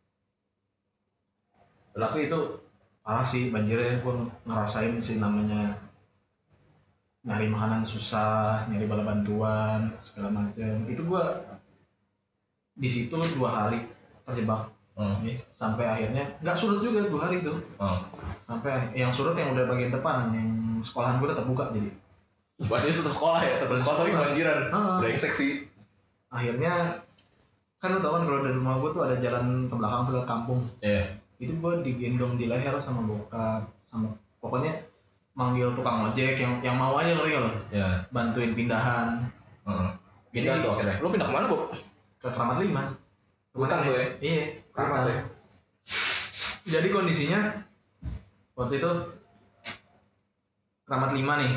Tapi itu parah sih banjirnya, gue ngerasain sih namanya nyari makanan susah, nyari bala bantuan segala macam. Itu gue di situ 2 hari terjebak. Sampai akhirnya nggak surut juga 2 hari tuh. Sampai yang surut yang udah bagian depan, yang sekolahan gue tetap buka jadi. Berarti tetap sekolah ya, tetap sekolah tapi kebanjiran. Brengsek sih. Akhirnya kan lu tau kan kalau dari rumah gue tuh ada jalan ke belakang tuh ke kampung. Iya. Itu gue digendong di leher sama bokap, sama pokoknya manggil tukang ojek yang mau aja kali loh. Iya. Bantuin pindahan. Pindah tuh akhirnya. Lu pindah kemana, Bu? Ke Kramat 5. Bukan tuh ya? Iya. Kramat ya. Jadi kondisinya waktu itu Kramat 5 nih.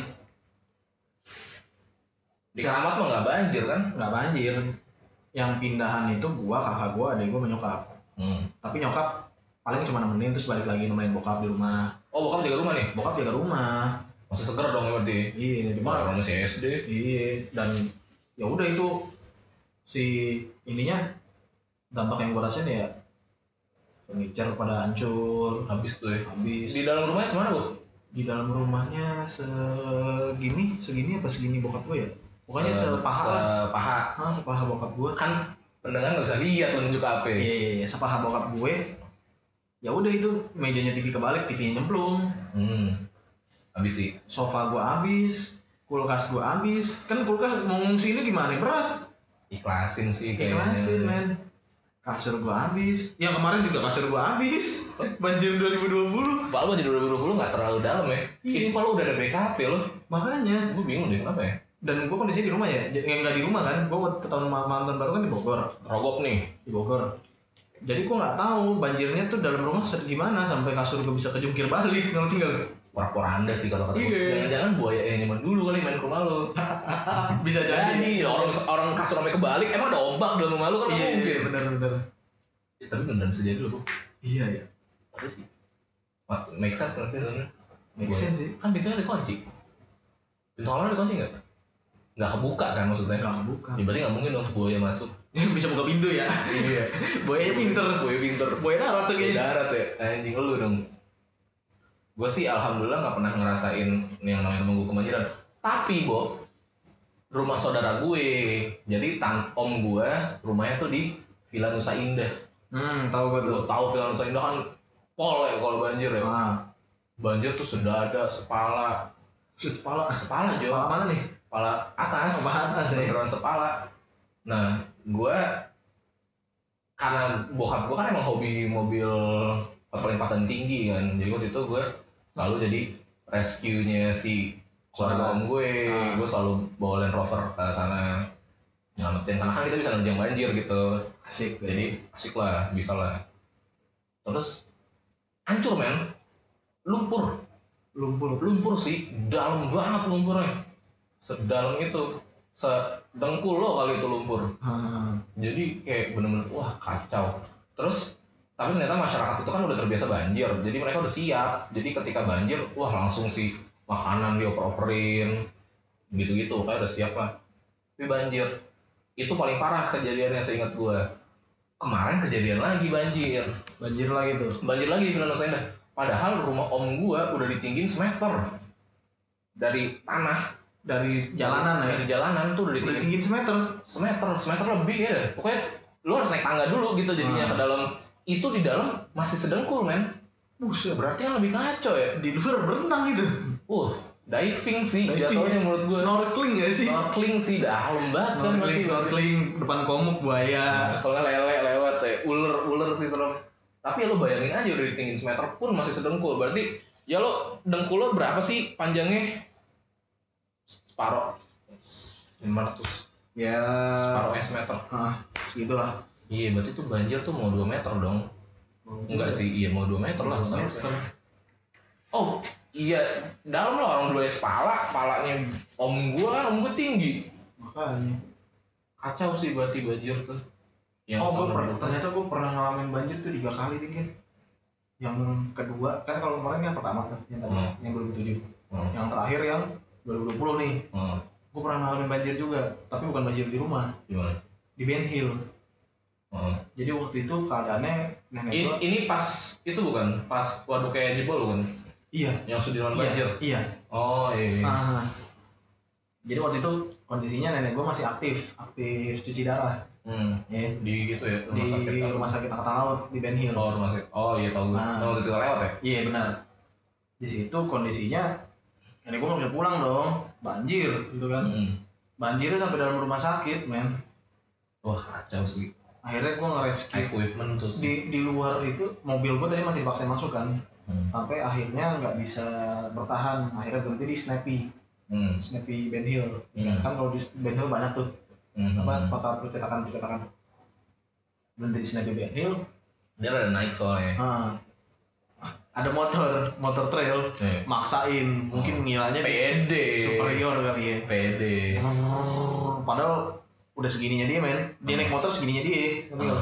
Di Kramat mah nggak banjir kan? Nggak banjir. Yang pindahan itu gua, kakak gua, adek gua, nyokap. Tapi nyokap paling cuma nemenin terus balik lagi nemenin bokap di rumah. Oh, bokap jaga rumah nih? Bokap jaga rumah. Masih seger dong ya berarti? Iya, cuma orang masih SD. Iya, dan ya udah itu si ininya dampak yang gua rasain ya furniture pada hancur. Habis tuh ya? Habis. Di dalam rumahnya semana, Bu? Di dalam rumahnya segini apa segini bokap gua ya? Pokoknya sepaha. Sepaha bokap gue. Kan pendengar nggak bisa lihat lo nunjuk HP. Iya, sepaha bokap gue. Ya udah itu mejanya TV kebalik, TV-nya nyemplung. Habis sih. Sofa gue habis, kulkas gue habis. Kan kulkas mau ngungsi ini gimana? Berat. Ikhlasin sih kayaknya. Ikhlasin men. Kasur gue habis. Yang kemarin juga kasur gue habis. Banjir 2020. Pak lo banjir 2020 nggak terlalu dalam ya. Itu kalau udah ada BKP lo. Makanya. Gue bingung deh kenapa ya. Dan gue kondisinya di rumah ya, nggak di rumah kan, gue waktu tahun mantan baru kan di Bogor. Rogok nih. Di Bogor. Jadi gue nggak tahu banjirnya tuh dalam rumah gimana sampai kasur gue bisa kejungkir balik kalau tinggal. Pura-pura Anda sih kalau kata gue. Jangan-jangan buaya yang nyaman dulu kali main ke rumah lo. Bisa jadi. Orang kasur sampai kebalik, emang ada ombak dalam rumah lo kan mungkin. Iya, benar. Ya, tapi beneran bisa jadi lo, Bu. Iya ya. Tapi sih. Make sense nggak sih sebenarnya? Make sense sih. Kan pintunya dikunci. Pintu kamar dikunci nggak? Nggak kebuka kan maksudnya? Nggak kebuka. Ya berarti nggak mungkin dong buaya masuk. Bisa buka pintu ya? Iya. Buaya pinter. Buaya darat tuh kayaknya. Darat ya? Anjing lu dong. Gue sih alhamdulillah nggak pernah ngerasain yang namanya temen gue kebanjiran. Tapi Bo, rumah saudara gue, jadi om gue rumahnya tuh di Villa Nusa Indah. Tahu gue tuh. Tahu Villa Nusa Indah kan pol ya kalau banjir ya. Banjir tuh sedada sepala. Sepala Jo. Sepala mana nih? Kepala atas. Kepala atas ya. Beneran sepala. Nah, gue karena bokap gue kan emang hobi mobil paling tinggi kan. Jadi waktu itu gue selalu jadi rescue-nya si keluarga om gue. Gue selalu bawa Land Rover ke sana nyelamatin. Karena kan kita bisa nerjang banjir gitu. Asik. Jadi asik lah, bisa lah. Terus hancur men. Lumpur sih. Dalam banget lumpurnya. Sedalam itu, sedengkul lo kali itu lumpur. Jadi kayak bener-bener wah kacau. Terus tapi ternyata masyarakat itu kan udah terbiasa banjir, jadi mereka udah siap. Jadi ketika banjir, wah langsung sih makanan dioper-operin, gitu-gitu, kayak udah siap lah. Tapi banjir itu paling parah kejadiannya seingat gue. Kemarin kejadian lagi banjir lagi tuh. Banjir lagi di Villa Nusa Indah. Padahal rumah om gue udah ditinggiin semeter dari tanah. Dari jalanan tuh udah ditinggiin semeter lebih ya. Pokoknya lu harus naik tangga dulu gitu jadinya ke dalam. Itu di dalam masih sedengkul men. Buset, berarti yang lebih kacau ya. Di luar berenang gitu. Diving sih jatuhnya menurut gue. Snorkeling gak sih? Snorkeling sih dalam banget kan. Snorkeling depan komuk buaya. Kalau lele lewat ya, ular sih serem. Tapi lo bayangin aja udah ditinggiin semeter pun masih sedengkul. Berarti ya lo dengkul lo berapa sih panjangnya? Separuh 500 ya separuh meter segitulah. Iya berarti tuh banjir tuh mau 2 meter dong. Enggak sih, iya mau 2 meter lah seharusnya. Oh iya, dalam lah orang dua palanya om gua tinggi. Makanya kacau sih berarti banjir tuh. Ternyata gue pernah ngalamin banjir tuh 3 kali dikit. Yang kedua kan kalau kemarin yang pertama tuh yang tadi yang 2007. Yang terakhir yang 2020 nih. Gue pernah ngalamin banjir juga, tapi bukan banjir di rumah. Gimana? Di Ben Hill. Jadi waktu itu keadaannya nenek gue. Ini pas itu bukan? Pas waduk kayak jebol bukan? Iya. Yang Sudirman banjir. Iya. Oh iya. Jadi waktu itu kondisinya nenek gue masih aktif cuci darah. Ya. Di gitu ya rumah sakit Angkatan Laut di Ben Hill. Oh rumah sakit. Oh iya tahu gue. Waktu itu lewat ya? Iya benar. Di situ kondisinya nenek gue nggak bisa pulang dong, banjir gitu kan. Banjirnya sampai dalam rumah sakit, men. Wah kacau sih. Akhirnya gue nge-rescue equipment tuh di luar itu, mobil gue tadi masih dipaksa masuk kan. Sampai akhirnya nggak bisa bertahan, akhirnya berhenti di Snappy Ben Hill. Kan kalau di Ben Hill banyak tuh kota percetakan berhenti di Snappy Ben Hill. Dia ada naik soalnya. Ada motor trail maksain, mungkin ngiranya PD superior kali ya. PD. Padahal udah segininya dia, men. Dia naik motor segininya dia,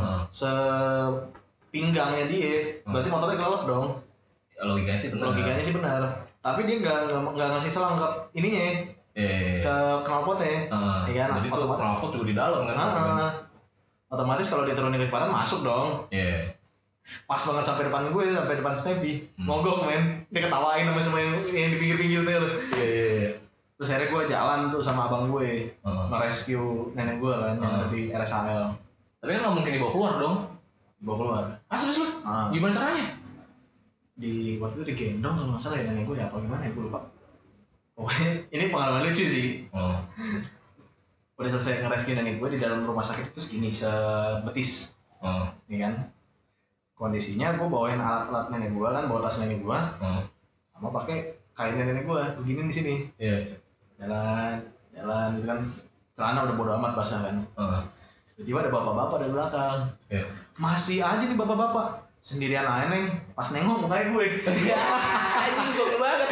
sepinggangnya dia. Berarti motornya kelelep dong. Logikanya sih benar. Tapi dia nggak ngasih selang ke ininya, ke knalpotnya. Ya kan? Jadi tuh knalpot juga di dalam kan. Otomatis kalau dia turunin kecepatan masuk dong. Pas banget sampai depan Snappy, mogok, men. Dia ketawain sama semua yang di pinggir-pinggir tuh. Terus akhirnya gue jalan tuh sama abang gue, nge-rescue nenek gue kan yang ada di RSHL. Tapi kan nggak mungkin dibawa keluar dong. Dibawa keluar. Serius? Gimana caranya? Waktu itu digendong kalau nggak salah ya nenek gue ya, apa gimana ya, gue lupa. Pokoknya ini pengalaman lucu sih. Udah selesai nge-rescue nenek gue di dalam rumah sakit itu segini, sebetis. Nih kan. Kondisinya gue bawain alat-alat nenek gue kan, bawa tas nenek gue, sama pakai kain nenek gue, begini di sini. Jalan gitu kan, celana udah bodo amat basah kan. Tiba-tiba ada bapak-bapak dari belakang. Masih aja nih bapak-bapak sendirian aja, neng. Pas nengok mukanya gue. Anjing song banget.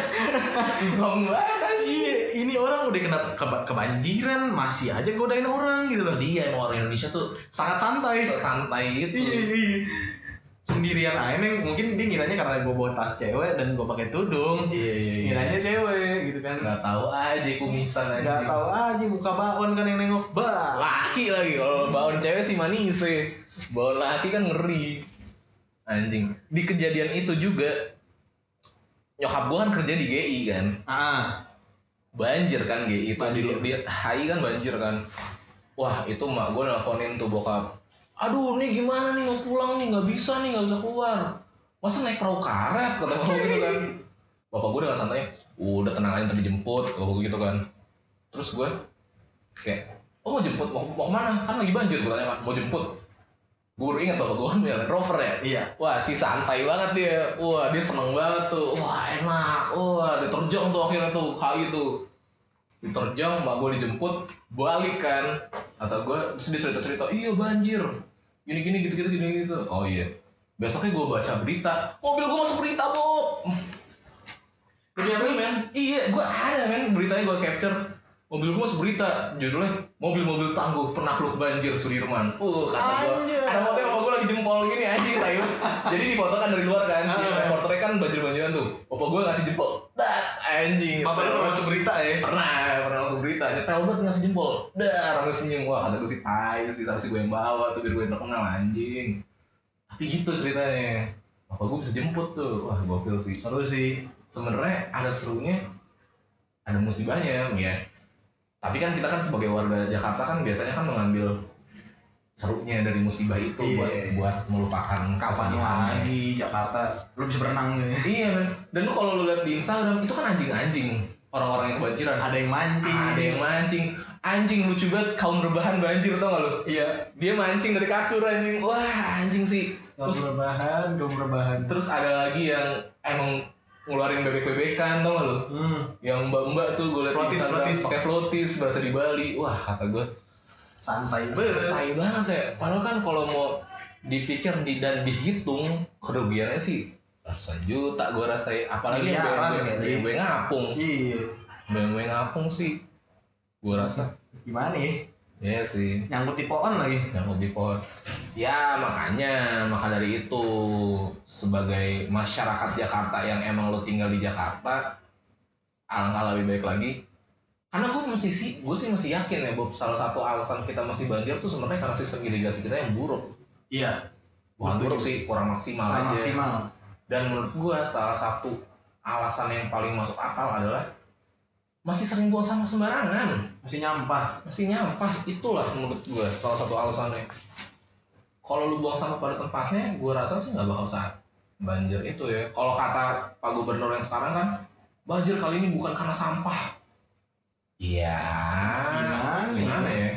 Iya, ini orang udah kena kebanjiran, masih aja godain orang gitu loh. Dia emang orang Indonesia tuh sangat santai gitu. Iya. Sendirian aja, neng. Mungkin dia ngiranya karena gue bawa tas cewek dan gue pakai tudung. Iya. Ngiranya cewek gitu kan. Gak tahu aja kumisan aja. Gak tahu aja muka baon kan yang nengok. Laki lagi, kalau baon cewek sih manis sih. Baon laki kan ngeri. Anjing. Di kejadian itu juga nyokap gue kan kerja di GI kan. Banjir kan GI itu di HI kan banjir kan. Wah itu mak gue nelfonin tuh bokap. Aduh nih gimana nih, mau pulang nih, nggak bisa keluar. Masa naik perahu karet, kata gue gitu kan. Bapak gue dengan santai, udah tenang aja, ntar dijemput, kata gue gitu kan. Terus gue kayak, mau jemput, mau kemana? Kan lagi banjir, gue tanya, mau jemput. Gue baru ingat bapak gue kan punya Land Rover ya. Iya. Wah si santai banget dia. Wah dia seneng banget tuh. Wah enak. Wah diterjang tuh akhirnya tuh HI tuh. Diterjang, mak gue dijemput, balik kan. Atau gue terus dia cerita-cerita, iya banjir. Gini gitu. Oh iya. Besoknya gue baca berita, mobil gue masuk berita, Bob. Asli men. Iya, gue ada men beritanya gue capture. Mobil gue masuk berita, judulnya mobil-mobil tangguh penakluk banjir Sudirman. Kata gue, ada fotonya sama gue lagi jempol gini anjing sayu. Jadi difotokan dari luar kan, si reporternya kan banjir-banjiran tuh. Bapak gue ngasih jempol, anjing. Bapak lu pernah masuk berita ya? Pernah masuk berita, nyetel banget ngasih jempol. Rame senyum, wah kata gue sih tai sih, tapi gue yang bawa tuh biar gue yang terkenal anjing. Tapi gitu ceritanya. Bapak gue bisa jemput tuh, wah gokil sih. Seru sih. Sebenarnya ada serunya, ada musibahnya ya. Tapi kan kita kan sebagai warga Jakarta kan biasanya kan mengambil serunya dari musibah itu buat melupakan kapan di Jakarta lu bisa berenang gitu. Iya men. Dan lu kalau lu lihat di Instagram itu kan anjing-anjing orang-orang yang kebanjiran. Ada yang mancing. Anjing lucu banget, kaum rebahan banjir tau gak lu? Iya. Dia mancing dari kasur anjing. Wah anjing sih. Kaum rebahan. Terus ada lagi yang emang ngeluarin bebek-bebekan tau gak lu? Yang mbak-mbak tuh gue liat di Instagram pakai floaties bahasa di Bali. Wah kata gue santai banget ya. Padahal kan kalau mau dipikir dan dihitung kerugiannya sih ratusan juta gue rasain. Apalagi BMW ngapung. Iya. BMW ngapung sih gue rasa. Gimana ya? Iya sih. Nyangkut di pohon lagi. Ya maka dari itu sebagai masyarakat Jakarta yang emang lo tinggal di Jakarta, alangkah lebih baik lagi. Karena gue sih masih yakin ya Bob, salah satu alasan kita masih banjir tuh sebenarnya karena sistem irigasi kita yang buruk. Iya. Bukan buruk sih, kurang maksimal aja. Maksimal. Dan menurut gue salah satu alasan yang paling masuk akal adalah masih sering buang sampah sembarangan. Masih nyampah. Itulah menurut gue salah satu alasannya. Kalau lu buang sampah pada tempatnya, gue rasa sih nggak bakal saat banjir itu ya. Kalau kata Pak Gubernur yang sekarang kan, banjir kali ini bukan karena sampah. Iya. Gimana ya?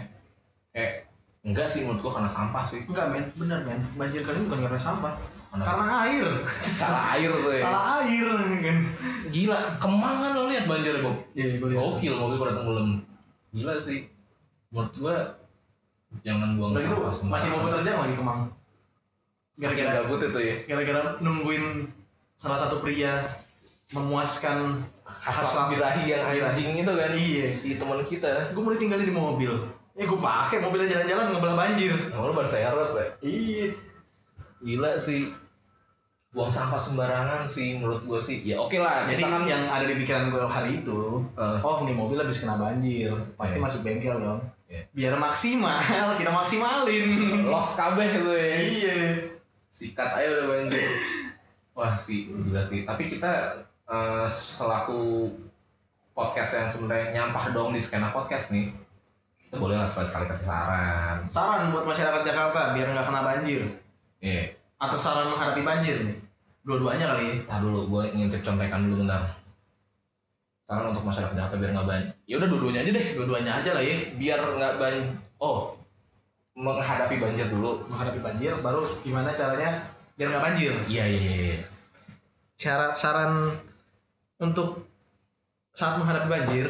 Enggak sih menurut gua karena sampah sih. Enggak men, bener men. Banjir kali ini bukan karena sampah. Karena air. Salah air tuh ya. Salah air kan. Gila, Kemang kan lo lihat banjir Bob. Iya, gua lihat. Gokil mobil pada tenggelam. Gila sih. Menurut gua jangan buang sampah sembarangan. Masih mau bekerja lagi Kemang. Gara-gara gabut itu ya. Gara-gara nungguin salah satu pria memuaskan hasrat birahi yang anjing itu kan. Iya. Si teman kita. Gue mau ditinggalin di mobil. Gue pakai mobilnya jalan-jalan ngebelah banjir. Lu ban serep ya? Iya. Gila sih. Buang sampah sembarangan sih menurut gue sih. Ya oke lah. Jadi kan yang ada di pikiran gue hari itu, oh nih mobil habis kena banjir, pasti masuk bengkel dong. Biar maksimal, kita maksimalin. Los kabeh gitu ya. Iya. Sikat aja udah banjir. Wah sih, gila sih. Tapi kita selaku podcast yang sebenarnya nyampah dong di skena podcast nih, kita boleh lah sekali-sekali kasih saran buat masyarakat Jakarta biar nggak kena banjir. Iya. Atau saran menghadapi banjir nih, dua-duanya kali ya. Dulu gue ngintip contekan dulu bentar. Saran untuk masyarakat Jakarta biar nggak banjir. Ya udah dua-duanya aja lah ya, biar nggak banjir. Menghadapi banjir dulu. Menghadapi banjir, baru gimana caranya biar nggak banjir. Iya. Saran untuk saat menghadapi banjir,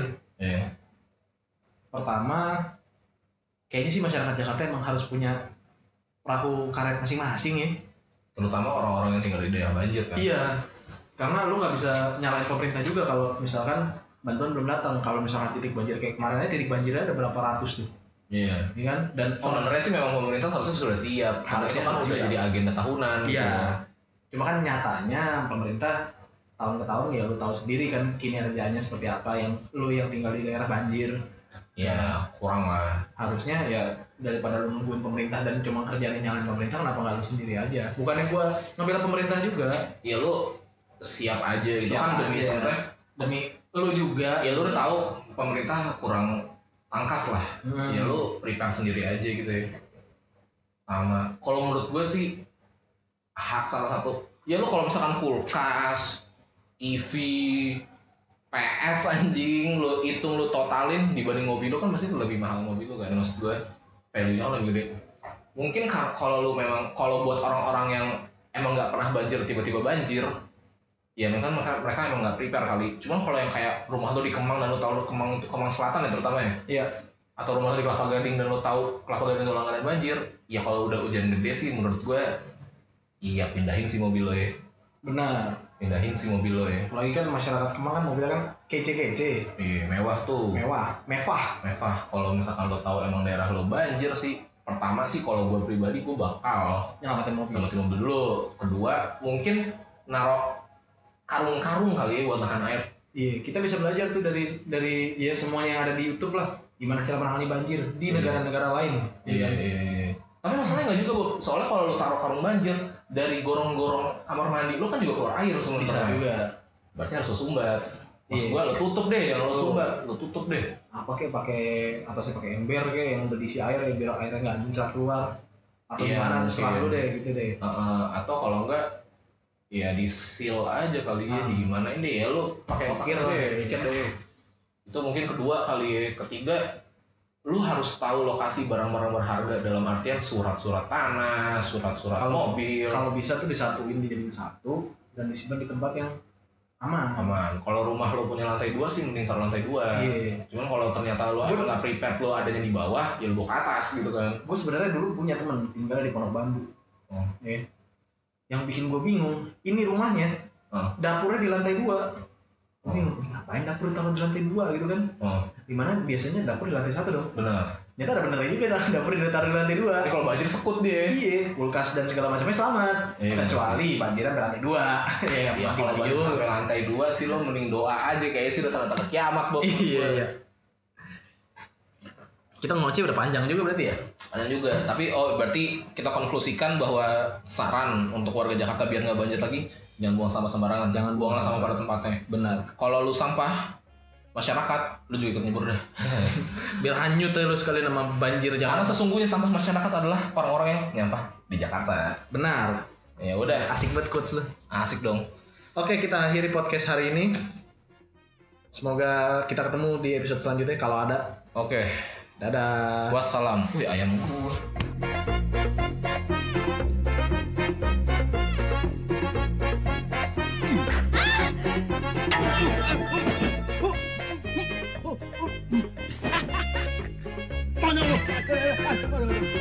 pertama, kayaknya sih masyarakat Jakarta emang harus punya perahu karet masing-masing ya. Terutama orang-orang yang tinggal di daerah banjir kan. Iya, karena lu nggak bisa nyalain pemerintah juga kalau misalkan bantuan belum datang. Kalau misalkan titik banjir kayak kemarin aja titik banjirnya ada berapa ratus tuh. Iya. Iya kan? Dan sebenarnya sih memang pemerintah seharusnya sudah siap. Harusnya kan udah jadi agenda tahunan. Iya. Gitu. Cuma kan nyatanya pemerintah tahun ke tahun ya lu tahu sendiri kan kinerjanya seperti apa, yang lu yang tinggal di daerah banjir. Ya kurang lah. Harusnya ya daripada lu nungguin pemerintah dan cuma kerjanya nyalain pemerintah, kenapa nggak lu sendiri aja? Bukannya gua ngebela pemerintah juga. Ya lu siap aja gitu kan demi sebenarnya demi lu juga. Ya lu udah tahu pemerintah kurang tangkas lah. Ya lu prepare sendiri aja gitu ya. Sama kalau menurut gue sih hak salah satu. Ya lu kalau misalkan kulkas, TV, PS anjing lu hitung lu totalin dibanding mobil lu kan pasti lebih mahal mobil lu kan. Maksud gue value-nya lebih gede. Mungkin kalau lu memang kalau buat orang-orang yang emang nggak pernah banjir tiba-tiba banjir, ya memang mereka emang nggak prepare kali. Cuman kalau yang kayak rumah lu di Kemang dan lu tahu Kemang itu Kemang Selatan ya terutama ya. Iya. Atau rumah lu di Kelapa Gading dan lu tahu Kelapa Gading itu langganan banjir, ya kalau udah hujan gede sih menurut gue iya pindahin sih mobil lo ya. Benar. Pindahin sih mobil lo ya. Apalagi kan masyarakat Kemang kan mobilnya kan kece-kece. Iya, mewah tuh. Mewah. Kalau misalkan lo tahu emang daerah lo banjir sih, pertama sih kalau gue pribadi gue bakal nyelamatin mobil dulu. Kedua, mungkin naruh karung-karung kali ya buat tahan air. Iya, kita bisa belajar tuh dari ya semua yang ada di YouTube lah. Gimana cara menangani banjir di negara-negara lain. Iya. Tapi masalahnya nggak juga, Bu. Soalnya kalau lo taruh karung banjir dari gorong-gorong kamar mandi, lo kan juga keluar air sebenarnya. Bisa juga. Berarti harus lo sumbat. Maksud gua lo tutup deh, yang lo sumbat, lo tutup deh. Apa pakai atasnya pakai ember yang udah diisi air ya biar airnya nggak muncrat keluar. Atau gimana terserah lo deh gitu deh. Atau kalau enggak ya di seal aja kali ya, di gimana ini ya lo pakai otak deh. Itu mungkin kedua kali ya. Ketiga, lu harus tahu lokasi barang-barang berharga dalam artian surat-surat tanah, surat-surat mobil. Kalau bisa tuh disatuin dijadiin satu dan disimpan di tempat yang aman. Kalau rumah lu punya lantai 2 sih mending taruh lantai 2. Iya. Cuman kalau ternyata lu nggak prepare, lu adanya di bawah, ya lu bawa ke atas gitu kan. Gue sebenarnya dulu punya teman tinggal di Pondok Bambu. Yang bikin gue bingung, ini rumahnya, dapurnya di lantai 2. Bingung, ngapain dapur taruh di lantai 2 gitu kan? dimana biasanya dapur di lantai 1 dong. Benar. Ternyata ada benernya juga dapur ditaruh di lantai 2. Jadi kalau banjir sekut dia. Iya, kulkas dan segala macamnya selamat. Kecuali banjir sampai lantai 2. Ya kalau banjir sampai lantai 2 sih lo mending doa aja, kayaknya sih udah tanda-tanda kiamat, Bob. Iya. Kita ngoceh udah panjang juga berarti ya? Panjang juga, tapi berarti kita konklusikan bahwa saran untuk warga Jakarta biar nggak banjir lagi, jangan buang sampah sembarangan, jangan buanglah sampah pada tempatnya. Benar. Kalau lu sampah masyarakat, lu juga ikut nyebur deh. Biar hanyut ya lu sekali nama banjir Jakarta. Karena sesungguhnya sampah masyarakat adalah orang-orang yang nyampah di Jakarta. Benar. Ya udah. Asik banget quotes lu. Asik dong. Oke, kita akhiri podcast hari ini. Semoga kita ketemu di episode selanjutnya kalau ada. Oke. Dadah. Wassalam. Wih, ayam gua. Oh no!